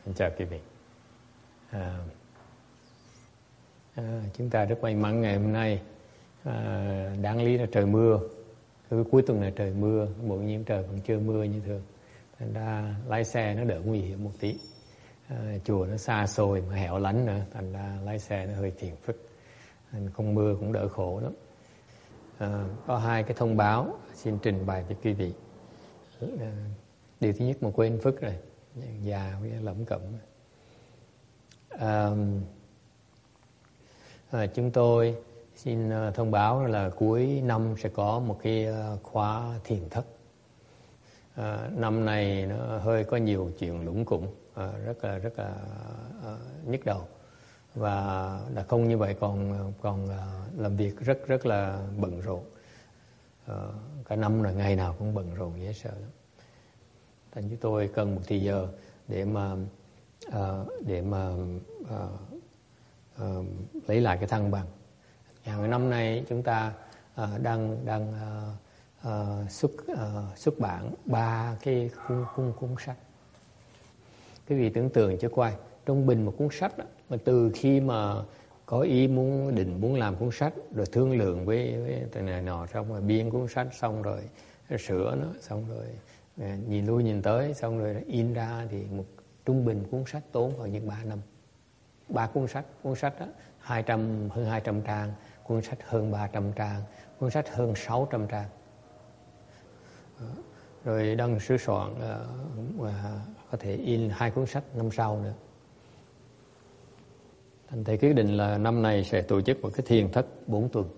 Chào quý vị. Chúng ta rất may mắn ngày hôm nay. Đáng lý là trời mưa. Cuối tuần này trời mưa, bộ nhiên trời còn chưa mưa như thường. Thành ra lái xe nó đỡ nguy hiểm một tí. Chùa nó xa xôi mà hẻo lánh nữa, thành ra lái xe nó hơi phiền phức. Không mưa cũng đỡ khổ lắm. Có hai cái thông báo xin trình bày với quý vị. Điều thứ nhất mà quên phức rồi, già với lẩm cẩm. Chúng tôi xin thông báo là cuối năm sẽ có một cái khóa thiền thất. Năm này nó hơi có nhiều chuyện lủng củng, rất là nhức đầu, và đã không như vậy còn làm việc rất là bận rộn. Cả năm rồi ngày nào cũng bận rộn dễ sợ lắm. Thành chúng tôi cần một thời giờ để mà lấy lại cái thăng bằng. Cái năm nay chúng ta đang xuất bản 3 cái cuốn sách. Quý vị tưởng tượng cho coi, trung bình một cuốn sách đó, mà từ khi mà có ý muốn làm cuốn sách, rồi thương lượng với từ này nọ, xong rồi biên cuốn sách, xong rồi sửa nó, xong rồi nhìn lui nhìn tới, xong rồi in ra, thì một trung bình cuốn sách tốn khoảng những 3 năm. 3 cuốn sách đó, hơn 200 trang, cuốn sách hơn 300 trang, cuốn sách hơn 600 trang. Rồi đang sửa soạn có thể in 2 cuốn sách năm sau nữa. Thành thầy quyết định là năm này sẽ tổ chức một cái thiền thất 4 tuần.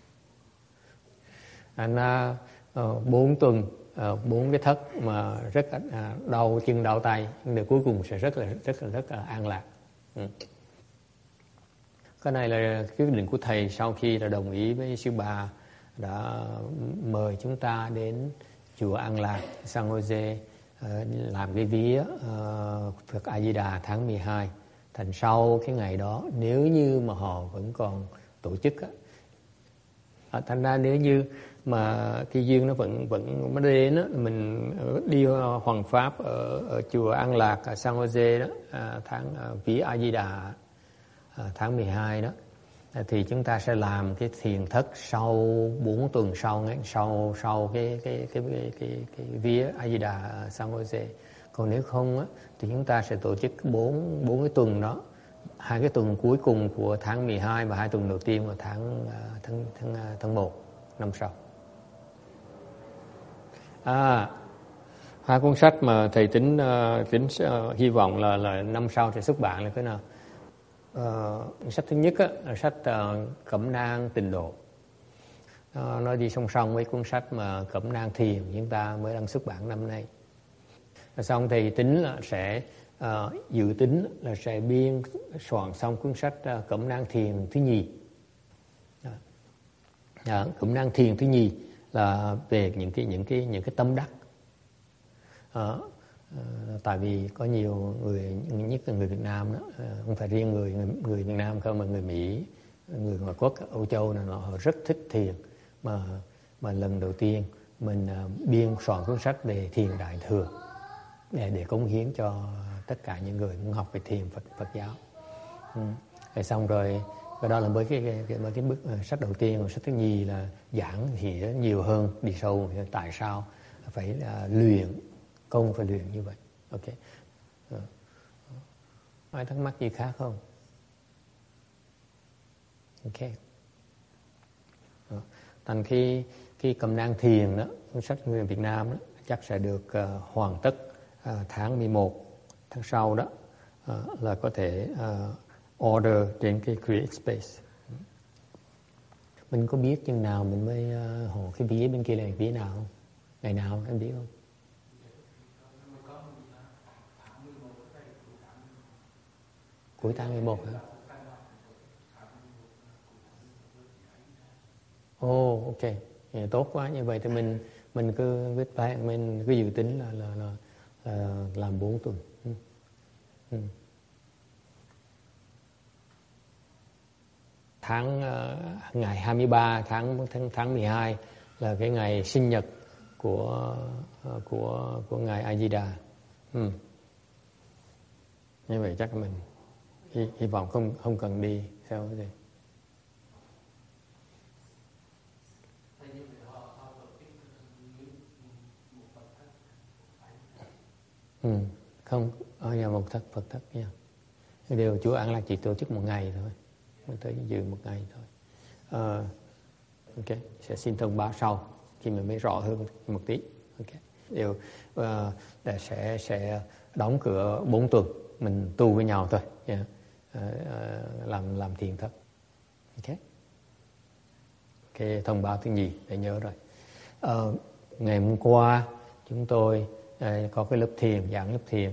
4 tuần, 4 cái thất mà rất đau chân đau tay, nhưng cuối cùng sẽ rất là an lạc. Cái này là quyết định của thầy sau khi là đồng ý với sư bà đã mời chúng ta đến chùa An Lạc, San Jose làm cái vía Phật A Di Đà tháng 12. Thành sau cái ngày đó, nếu như mà họ vẫn còn tổ chức thành ra nếu như mà cái duyên nó vẫn mới đến á, mình đi hoằng pháp ở chùa An Lạc ở San Jose đó, vía A Di Đà tháng 12 đó, thì chúng ta sẽ làm cái thiền thất sau 4 tuần sau cái vía A Di Đà San Jose. Còn nếu không á, thì chúng ta sẽ tổ chức 4 cái tuần đó, 2 cái tuần cuối cùng của tháng 12 và 2 tuần đầu tiên của tháng 1 năm sau. 2 cuốn sách mà thầy tính hy vọng là năm sau sẽ xuất bản là cái nào? Sách thứ nhất là sách Cẩm nang tịnh độ. Nó đi song song với cuốn sách mà Cẩm nang thiền chúng ta mới đang xuất bản năm nay. Xong thì tính là sẽ dự tính là sẽ biên soạn xong cuốn sách Cẩm nang thiền thứ nhì. Cẩm nang thiền thứ nhì là về những cái tâm đắc. Tại vì có nhiều người, nhất là người Việt Nam đó, không phải riêng người Việt Nam không, mà người Mỹ, người ngoại quốc, Âu Châu này, họ rất thích thiền, mà lần đầu tiên mình biên soạn cuốn sách về thiền đại thừa để cống hiến cho tất cả những người muốn học về thiền Phật giáo. Rồi xong rồi cái đó là với cái bước sách đầu tiên. Rồi sách thứ nhì là giảng thì nhiều hơn, đi sâu tại sao phải luyện công, phải luyện như vậy. Ok. Ai thắc mắc gì khác không? Ok. Thành khi Cẩm nang thiền đó, cuốn sách người Việt Nam đó, chắc sẽ được hoàn tất tháng 11 tháng sau đó, là có thể order trên cái Create Space. Mình có biết chừng nào mình mới hộ cái vía bên kia là vía nào không? Ngày nào em biết không? Cuối tháng 11 hả? Ok. Tốt quá. Như vậy thì mình cứ viết bài, mình cứ dự tính là làm 4 tuần. Ngày 23 tháng 12 là cái ngày sinh nhật của ngài A Di Đà. Như vậy chắc mình hy vọng không cần đi theo cái gì. Không, ở nhà một Phật thất nha. Điều Chúa An Lạc chỉ tổ chức một ngày thôi, mình tới dự một ngày thôi. Ok, sẽ xin thông báo sau khi mình mới rõ hơn một tí. Ok, điều sẽ đóng cửa 4 tuần, mình tu với nhau thôi, yeah. Làm thiền thất. Ok, cái thông báo thứ nhì để nhớ rồi. Ngày hôm qua chúng tôi có cái lớp thiền, giảng lớp thiền,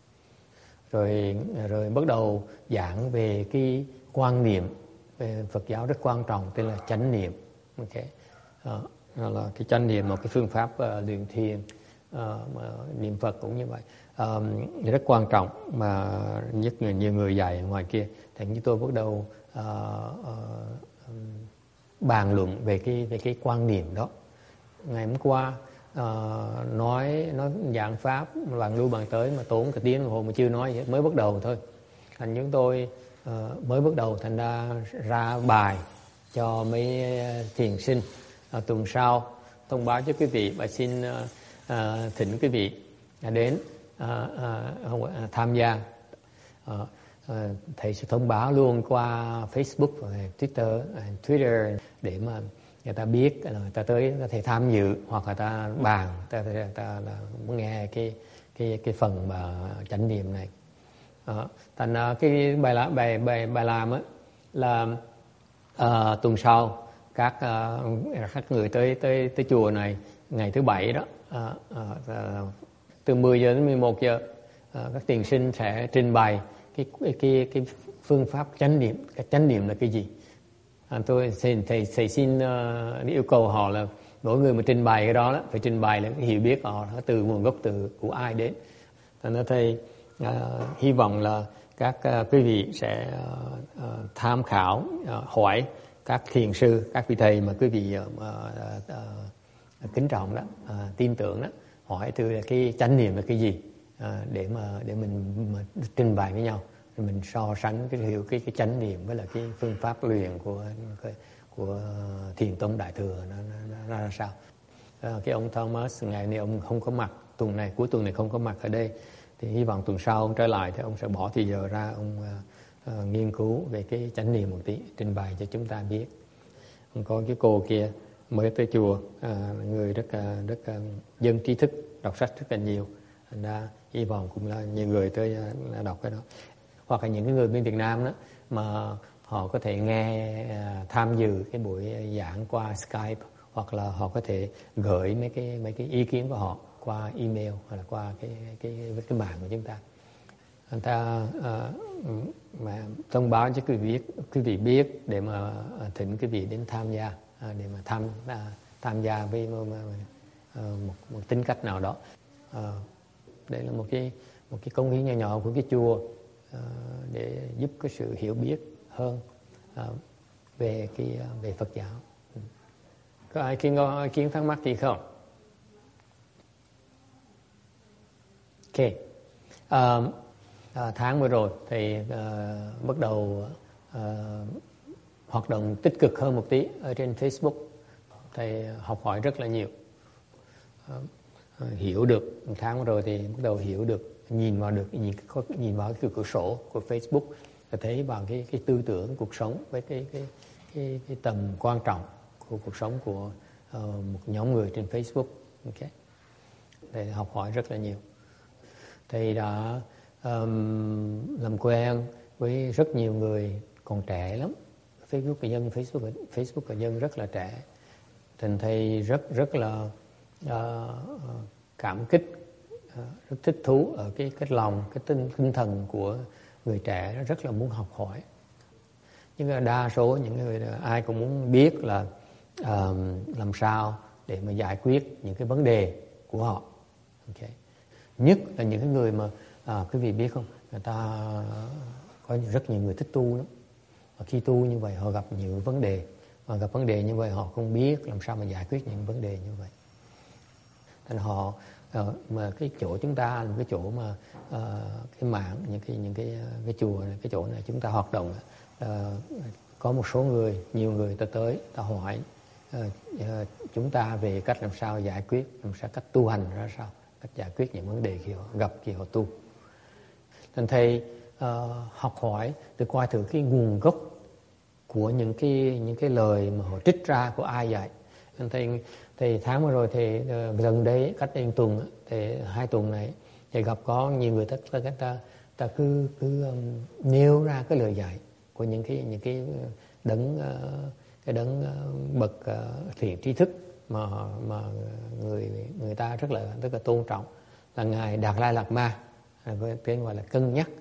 rồi bắt đầu giảng về cái quan niệm về Phật giáo rất quan trọng, tên là chánh niệm. Ok, đó là cái chánh niệm, một cái phương pháp luyện thiền, mà niệm Phật cũng như vậy, rất quan trọng mà nhất là nhiều người dạy ngoài kia. Thành như tôi bắt đầu bàn luận về cái quan niệm đó. Ngày hôm qua nói giảng pháp, bạn lưu bạn tới mà tốn cả tiếng đồng hồ mà chưa nói gì, mới bắt đầu thôi. Thành chúng tôi mới bắt đầu, thành ra bài cho mấy thiền sinh. Tuần sau thông báo cho quý vị và xin thỉnh quý vị đến tham gia. Thầy sẽ thông báo luôn qua Facebook và Twitter để mà người ta biết, người ta tới có thể tham dự hoặc người ta bàn, người ta là muốn nghe cái phần mà chánh niệm này. Thành cái bài làm á là tuần sau các người tới chùa này ngày thứ Bảy đó, từ 10 giờ đến 11 giờ, các thiền sinh sẽ trình bày cái phương pháp chánh niệm. Cái chánh niệm là cái gì? Tôi thầy xin yêu cầu họ là mỗi người mà trình bày cái đó phải trình bày là cái hiểu biết họ từ nguồn gốc của ai đến. Thành thầy hy vọng là các quý vị sẽ tham khảo, hỏi các thiền sư, các vị thầy mà quý vị kính trọng đó, tin tưởng đó, hỏi từ cái chánh niệm là cái gì, để mình trình bày với nhau, rồi mình so sánh cái chánh niệm với là cái phương pháp luyện của Thiền Tông Đại Thừa nó ra sao. Cái ông Thomas ngày nay ông không có mặt, cuối tuần này không có mặt ở đây, thì hy vọng tuần sau ông trở lại thì ông sẽ bỏ thời giờ ra, ông nghiên cứu về cái chánh niệm một tí, trình bày cho chúng ta biết. Có cái cô kia mới tới chùa, người rất dân trí thức, đọc sách rất là nhiều, thành ra hy vọng cũng là nhiều người tới đọc cái đó. Hoặc là những cái người bên Việt Nam đó mà họ có thể nghe, tham dự cái buổi giảng qua Skype, hoặc là họ có thể gửi mấy cái ý kiến của họ qua email hoặc là qua cái mạng của chúng ta. Người ta mà thông báo cho quý vị biết để mà thỉnh quý vị đến tham gia, để mà tham gia với một tính cách nào đó. Đây là một cái công hiến nhỏ nhỏ của cái chùa, để giúp cái sự hiểu biết hơn về Phật giáo. Có ai kiến thắc mắc gì không? Ok. Tháng vừa rồi thì bắt đầu hoạt động tích cực hơn một tí ở trên Facebook. Thầy học hỏi rất là nhiều, hiểu được. Tháng vừa rồi thì bắt đầu hiểu được, nhìn vào cái cửa sổ của Facebook, và thấy vào cái tư tưởng cuộc sống với cái tầm quan trọng của cuộc sống của một nhóm người trên Facebook. Ok, thầy học hỏi rất là nhiều. Thầy đã làm quen với rất nhiều người còn trẻ lắm. Facebook của dân rất là trẻ. Thành thầy rất là cảm kích, rất thích thú ở cái lòng, cái tinh thần của người trẻ, rất là muốn học hỏi. Nhưng đa số những người ai cũng muốn biết là làm sao để mà giải quyết những cái vấn đề của họ. Okay. Nhất là những cái người mà quý vị biết không, người ta có rất nhiều người thích tu lắm. Và khi tu như vậy họ gặp nhiều vấn đề, và gặp vấn đề như vậy họ không biết làm sao mà giải quyết những vấn đề như vậy. Nên họ mà cái chỗ chúng ta là cái chỗ mà cái mạng, những cái chùa này, cái chỗ này chúng ta hoạt động, có một số người, nhiều người ta tới ta hỏi chúng ta về cách làm sao giải quyết, làm sao cách tu hành ra sao, cách giải quyết những vấn đề khi họ gặp, khi họ tu. Nên thầy học hỏi để coi thử cái nguồn gốc của những cái lời mà họ trích ra của ai dạy. Nên thầy tháng vừa rồi thì gần đây cách đây 1 tuần, thì 2 tuần này thì gặp có nhiều người ta cứ nêu ra cái lời dạy của những cái đấng bậc thiện tri thức mà người ta rất là tôn trọng, là ngài Đạt Lai Lạt Ma, với tên gọi là cân nhắc.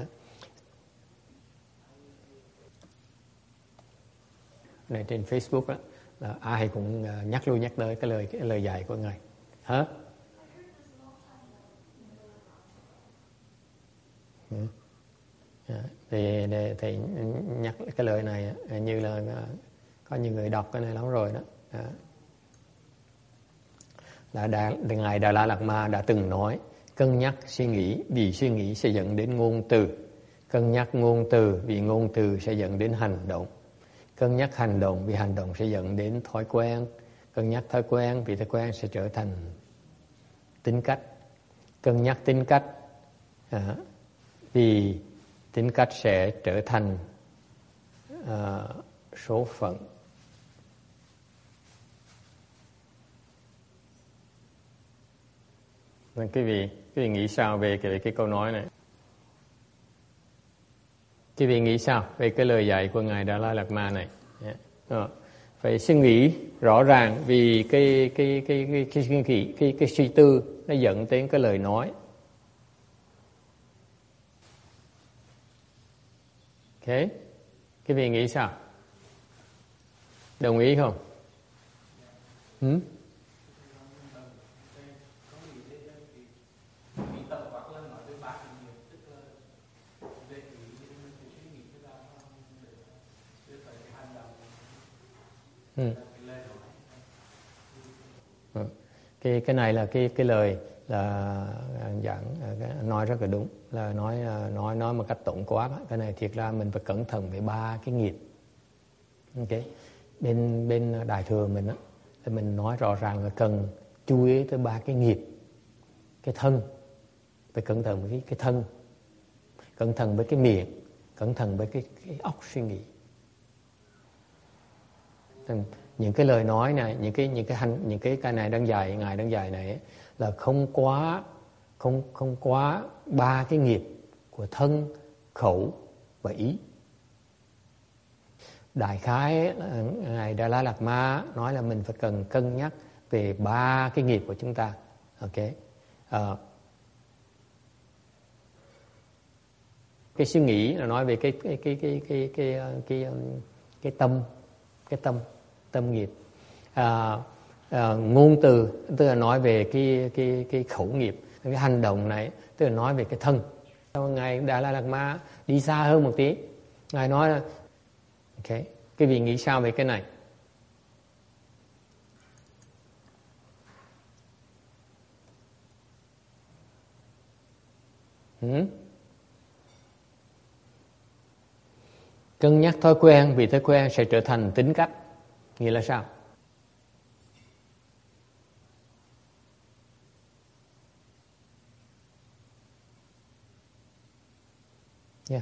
Này trên Facebook đó, là ai cũng nhắc lui nhắc tới cái lời dạy của ngài. Hả? Thì nhắc cái lời này như là có nhiều người đọc cái này lắm rồi đó. Là ngài Đà La Lạt Ma đã từng nói: cân nhắc suy nghĩ, vì suy nghĩ sẽ dẫn đến ngôn từ; cân nhắc ngôn từ, vì ngôn từ sẽ dẫn đến hành động; cân nhắc hành động, vì hành động sẽ dẫn đến thói quen; cân nhắc thói quen, vì thói quen sẽ trở thành tính cách; cân nhắc tính cách, vì tính cách sẽ trở thành số phận. Nên quý vị nghĩ sao về cái câu nói này? Quý vị nghĩ sao về cái lời dạy của ngài Đà La Lạt Ma này? Phải suy nghĩ rõ ràng, vì cái suy tư nó dẫn đến cái lời nói. Ok, quý vị nghĩ sao? Đồng ý không? Cái này là cái lời là dạng nói rất là đúng, là nói một cách tổng quát. Cái này thiệt ra mình phải cẩn thận về 3 cái nghiệp. Ok, bên Đại thừa mình á, thì mình nói rõ ràng là cần chú ý tới 3 cái nghiệp. Cái thân, phải cẩn thận với cái thân, cẩn thận với cái miệng, cẩn thận với cái óc suy nghĩ. Những cái lời nói này, những cái này đang dạy, ngài đang dạy này là không quá 3 cái nghiệp của thân, khẩu và ý. Đại khái ngài Đà La Lạt Ma nói là mình phải cần cân nhắc về 3 cái nghiệp của chúng ta. Ok, cái suy nghĩ là nói về cái tâm nghiệp. Ngôn từ tức là nói về cái khẩu nghiệp. Cái hành động này tức là nói về cái thân. Ngài Đà La Lạt Ma đi xa hơn một tí, ngài nói là ok, cái vị nghĩ sao về cái này? Cân nhắc thói quen, vì thói quen sẽ trở thành tính cách. Nghĩa là sao? Yeah.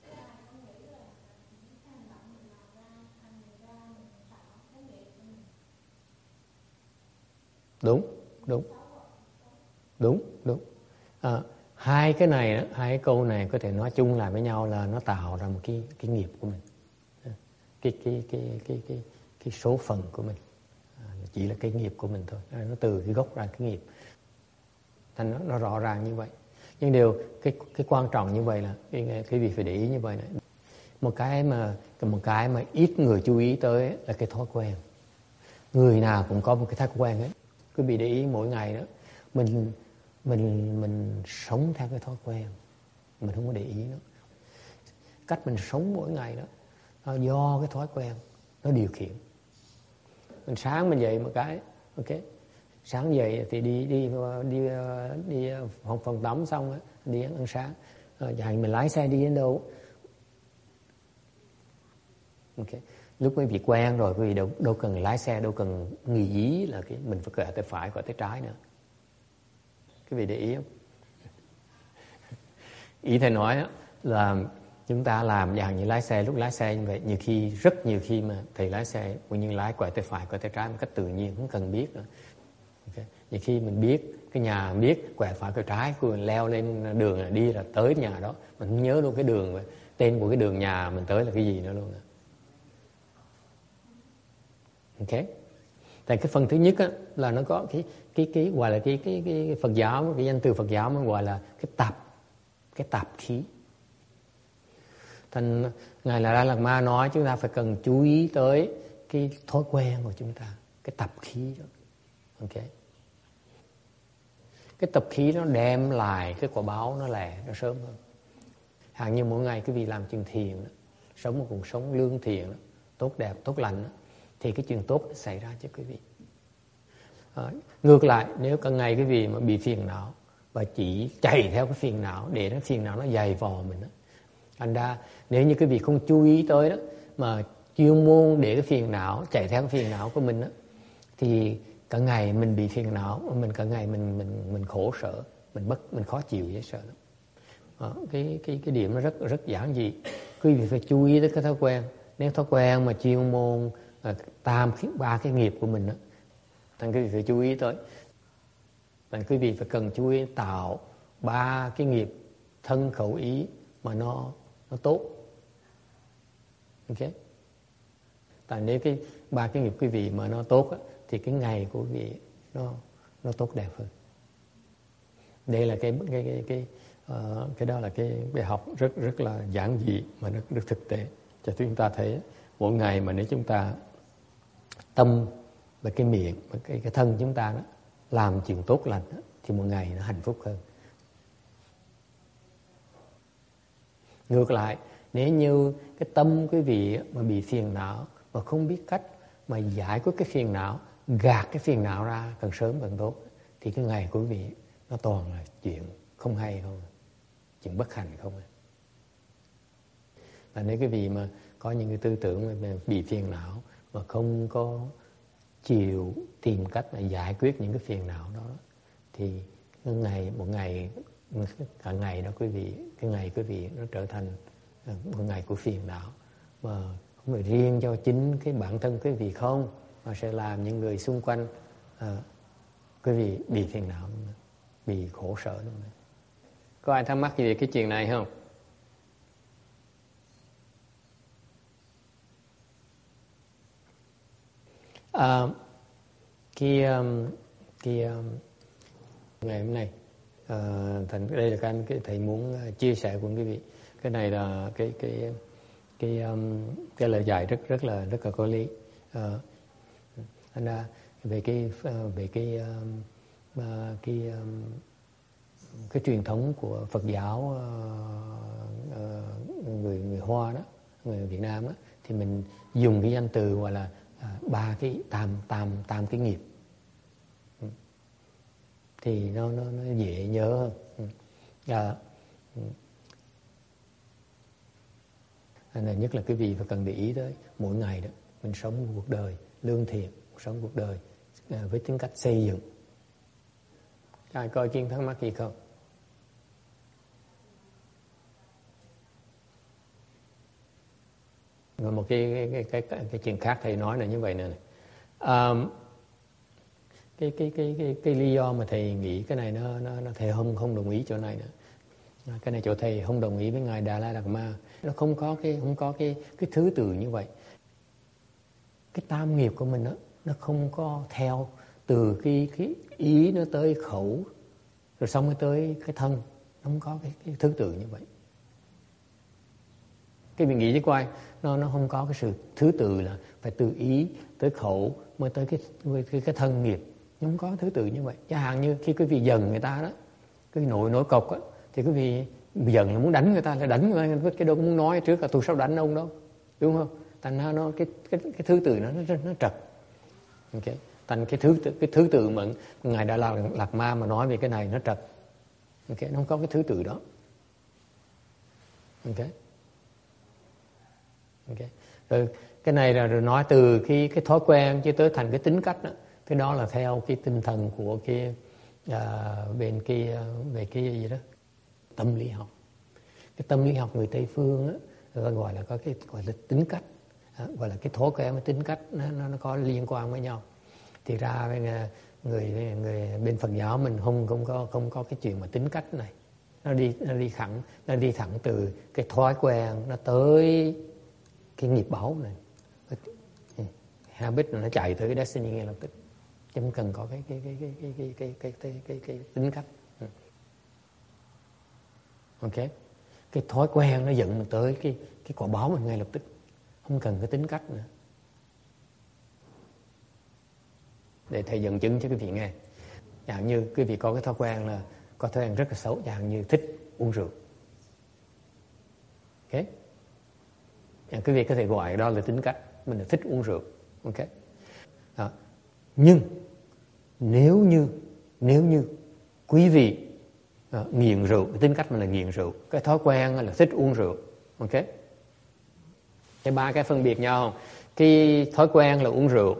Đúng. Hai cái này, hai cái câu này có thể nói chung lại với nhau là nó tạo ra một cái nghiệp của mình, cái số phận của mình, chỉ là cái nghiệp của mình thôi. Nó từ cái gốc ra cái nghiệp, thành nó rõ ràng như vậy. Nhưng điều cái quan trọng như vậy là cái việc phải để ý như vậy này. Một cái mà ít người chú ý tới là cái thói quen. Người nào cũng có một cái thói quen ấy. Cứ bị để ý mỗi ngày đó, mình sống theo cái thói quen, mình không có để ý nó. Cách mình sống mỗi ngày đó, nó do cái thói quen nó điều khiển. Mình sáng mình dậy một cái, ok, Sáng dậy thì đi phòng tắm xong đi ăn sáng. Chẳng hạn mình lái xe đi đến đâu. Okay. Lúc quý vị quen rồi, quý vị đâu cần lái xe, đâu cần nghĩ là mình phải quẹo tay phải, quẹo tay trái nữa. Quý vị để ý không? Ý thầy nói là chúng ta làm dạng như lái xe, lúc lái xe như vậy, rất nhiều khi mà thầy lái xe nhưng lái quẹo tay phải, quẹo tay trái một cách tự nhiên, không cần biết nữa. Okay. Nhiều khi mình biết cái nhà, biết quẹo phải quẹo trái, mình leo lên đường là đi là tới nhà đó, mình không nhớ luôn cái đường, tên của cái đường nhà mình tới là cái gì nữa luôn. Ok. Tại cái phần thứ nhất á, là nó có cái gọi là cái Phật giáo, cái danh từ Phật giáo nó gọi là cái tạp khí. Thành Ngài Là Lạt Ma nói chúng ta phải cần chú ý tới cái thói quen của chúng ta, cái tập khí đó. Ok. Cái tập khí nó đem lại cái quả báo nó nó sớm hơn. Hàng như mỗi ngày quý vị làm chuyện thiền đó, sống một cuộc sống lương thiện đó, tốt đẹp, tốt lành đó, thì cái chuyện tốt xảy ra cho quý vị. Ngược lại, nếu cả ngày quý vị mà bị phiền não và chỉ chạy theo cái phiền não để nó phiền não nó dày vò mình đó, thành ra nếu như quý vị không chú ý tới đó mà chuyên môn để cái phiền não chạy theo cái phiền não của mình đó, thì cả ngày mình bị phiền não, cả ngày mình khổ sở, mình khó chịu dễ sợ lắm. Cái điểm nó rất giản dị. Quý vị phải chú ý tới cái thói quen. Nếu thói quen mà chuyên môn ba cái nghiệp của mình đó, thành quý vị phải chú ý tới. Thành quý vị phải cần chú ý tạo 3 cái nghiệp thân khẩu ý mà nó tốt. Ok. Tại nếu cái 3 cái nghiệp quý vị mà nó tốt á, thì cái ngày của quý vị nó tốt đẹp hơn. Đây là cái đó là cái bài học rất là giản dị mà nó được thực tế cho chúng ta thấy. Mỗi ngày mà nếu chúng ta tâm và cái miệng và cái thân chúng ta đó làm chuyện tốt lành đó, thì một ngày nó hạnh phúc hơn. Ngược lại, nếu như cái tâm quý vị mà bị phiền não mà không biết cách mà giải quyết cái phiền não, gạt cái phiền não ra càng sớm càng tốt, thì cái ngày của quý vị nó toàn là chuyện không hay không, chuyện bất hạnh không. Và nếu quý vị mà có những cái tư tưởng mà bị phiền não mà không có chịu tìm cách mà giải quyết những cái phiền não đó, thì một ngày cả ngày đó quý vị, cái ngày quý vị nó trở thành một ngày của phiền não, mà không phải riêng cho chính cái bản thân quý vị không, mà sẽ làm những người xung quanh quý vị bị phiền não, bị khổ sở luôn. Có ai thắc mắc gì về cái chuyện này không? Ngày hôm nay đây là cái thầy muốn chia sẻ của quý vị. Cái này là cái lời dạy rất là có lý. Anh về cái truyền thống của Phật giáo người Hoa đó, người Việt Nam đó, thì mình dùng cái danh từ gọi là 3 cái tam cái nghiệp, thì nó dễ nhớ hơn. Nhất là quý vị phải cần để ý tới mỗi ngày đó mình sống một cuộc đời lương thiện, sống cuộc đời với tính cách xây dựng. Ai coi chuyện thắc mắc gì không? Và một cái chuyện khác thầy nói là như vậy nè. Cái lý do mà thầy nghĩ cái này nó thầy không đồng ý chỗ này nữa. Cái này chỗ thầy không đồng ý với ngài Đà La Đạt Ma. Nó không có cái thứ tự như vậy. Cái tam nghiệp của mình đó, nó không có theo từ cái ý nó tới khẩu rồi xong mới tới cái thân, nó không có cái thứ tự như vậy. Cái mình nghĩ chứ coi, nó không có cái sự thứ tự là phải từ ý tới khẩu mới tới cái thân nghiệp. Nó không có thứ tự như vậy. Chẳng hạn như khi quý vị giận người ta đó, cái nổi cọc á, thì quý vị giận là muốn đánh người ta, là đánh người ta, cái đâu cũng muốn nói trước là tôi sao đánh ông đâu, đúng không? Thành ra nó cái thứ tự nó trật. Okay. Thành cái thứ tự mà ngài Đà Lạt Ma mà nói về cái này nó trật. Ok, nó không có cái thứ tự đó. Ok. Ok. Rồi cái này là rồi nói từ cái thói quen cho tới thành cái tính cách đó. Cái đó là theo cái tinh thần của cái bên cái về cái gì đó tâm lý học. Cái tâm lý học người Tây phương á, người ta gọi là có cái gọi là tính cách, gọi là cái thói quen với tính cách nó có liên quan với nhau. Thì ra người bên Phật giáo mình không có cái chuyện mà tính cách này. Nó đi thẳng từ cái thói quen nó tới cái nghiệp báo này. Habit nó chạy tới cái destiny ngay lập tức. Chứ không cần có cái tính cách. Ok. Cái thói quen nó dẫn mình tới cái quả báo mình ngay lập tức. Không cần cái tính cách nữa. Để thầy dẫn chứng cho quý vị nghe. Chẳng như quý vị có cái thói quen là có thói quen rất là xấu, chẳng như thích uống rượu. Ok. Quý vị có thể gọi đó là tính cách. Mình là thích uống rượu. Ok. Đó. Nhưng nếu như quý vị nghiện rượu, cái tính cách mình là nghiện rượu, cái thói quen là thích uống rượu. Ok. Cái ba cái phân biệt nhau không? Cái thói quen là uống rượu.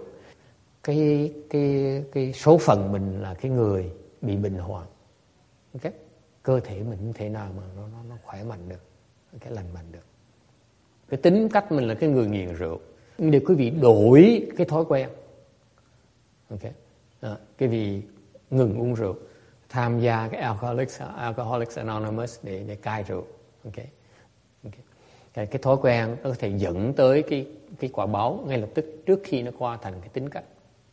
Cái số phận mình là cái người bị bệnh hoạn. Ok. Cơ thể mình không thể nào mà nó khỏe mạnh được, cái lành mạnh được. Cái tính cách mình là cái người nghiện rượu. Nhưng để quý vị đổi cái thói quen. Ok. Quý vị ngừng uống rượu, tham gia cái Alcoholics Anonymous để cai rượu. Ok. Cái thói quen nó có thể dẫn tới cái quả báo ngay lập tức trước khi nó qua thành cái tính cách.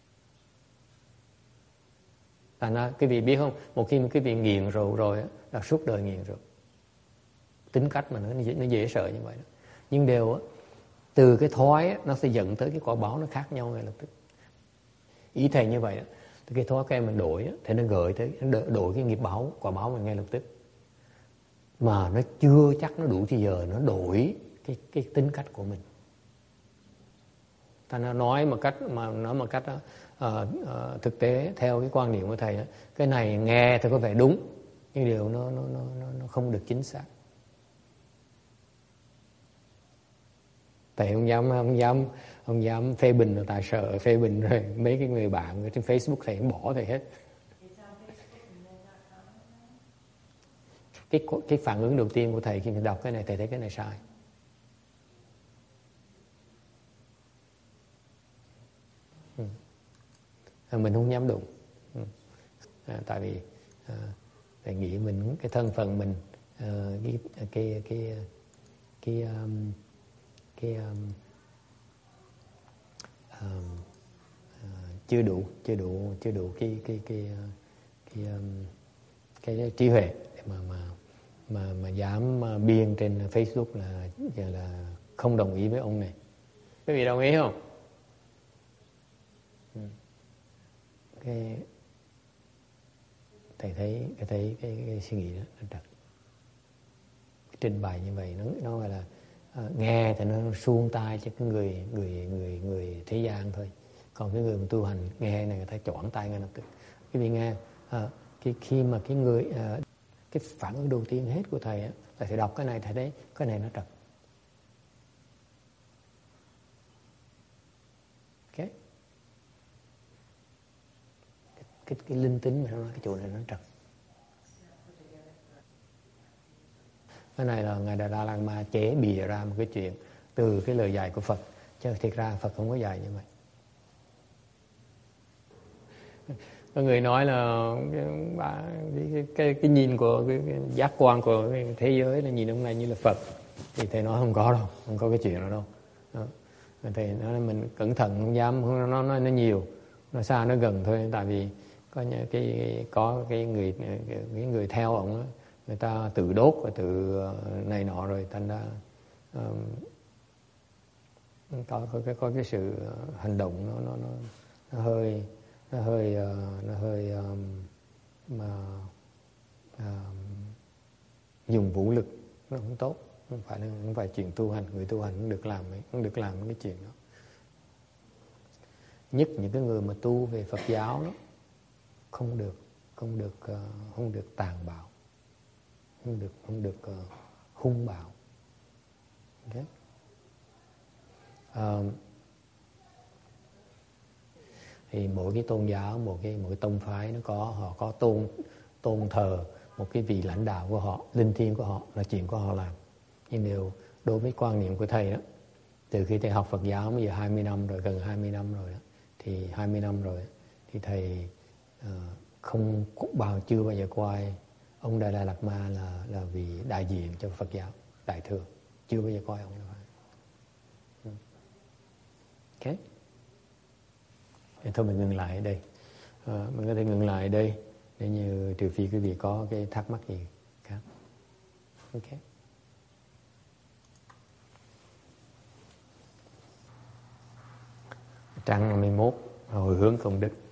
Thành ra quý vị biết không, một khi mà quý vị nghiện rượu rồi là suốt đời nghiện rượu. Tính cách mà nó dễ sợ như vậy đó. Nhưng đều từ cái thói nó sẽ dẫn tới cái quả báo nó khác nhau ngay lập tức. Ý thầy như vậy đó. Cái thói quen mình đổi thì nó gợi tới, nó đổi cái nghiệp báo, quả báo mình ngay lập tức. Mà nó chưa chắc nó đủ thì giờ nó đổi cái tính cách của mình. Ta nói một cách thực tế theo cái quan điểm của thầy đó, cái này nghe thì có vẻ đúng nhưng điều nó không được chính xác. Thầy không dám phê bình là tại sợ phê bình rồi mấy cái người bạn trên Facebook thầy cũng bỏ thầy hết. Cái phản ứng đầu tiên của thầy khi mình đọc cái này, thầy thấy cái này sai. Mình không dám đụng. Tại vì thầy nghĩ mình cái thân phận mình chưa đủ cái trí huệ để mà dám biên trên Facebook là không đồng ý với ông này. Quý vị đồng ý không? Thầy thấy cái suy nghĩ đó nó trật. Trình bày như vậy nó gọi là nghe thì nó suông tai cho cái người thế gian thôi. Còn cái người mà tu hành nghe này người ta choảng tai ngay lập tức. Quý vị nghe khi mà cái người cái phản ứng đầu tiên hết của thầy á là thầy đọc cái này thầy thấy cái này nó trật. Ok. Cái linh tính mà nó nói cái chỗ này nó trật. Cái này là ngài Đà Lạt Ma chế bìa ra một cái chuyện từ cái lời dạy của Phật, chứ thiệt ra Phật không có dạy như vậy. Có người nói là cái nhìn của cái giác quan của cái thế giới là nhìn ông này như là Phật, thì thầy nói không có đâu, không có cái chuyện đó đâu. Đó. Thầy nói mình cẩn thận, không dám nó nói nó nhiều, nó xa nó gần thôi, tại vì có cái người theo ông đó, người ta tự đốt và tự này nọ rồi thành ra có cái sự hành động nó hơi dùng vũ lực, nó không tốt, không phải chuyện tu hành. Người tu hành không được làm cái chuyện đó. nhất những cái người mà tu về Phật giáo đó, không được tàn bạo, không được hung bạo. Okay. Thì mỗi cái tôn giáo, mỗi cái tông phái nó họ có tôn thờ một cái vị lãnh đạo của họ, linh thiêng của họ, là chuyện của họ làm. Nhưng nếu đối với quan niệm của thầy đó, từ khi thầy học Phật giáo bây giờ 20 năm rồi, gần 20 năm rồi đó, thì 20 năm rồi thì thầy không chưa bao giờ coi ông Dalai Lama là vị đại diện cho Phật giáo đại thừa, chưa bao giờ coi ông như vậy. Ok, thì thôi mình ngừng lại ở đây. Mình có thể ngừng lại ở đây để như trừ phi quý vị có cái thắc mắc gì khác. Ok. Trang 51 hồi hướng công đức.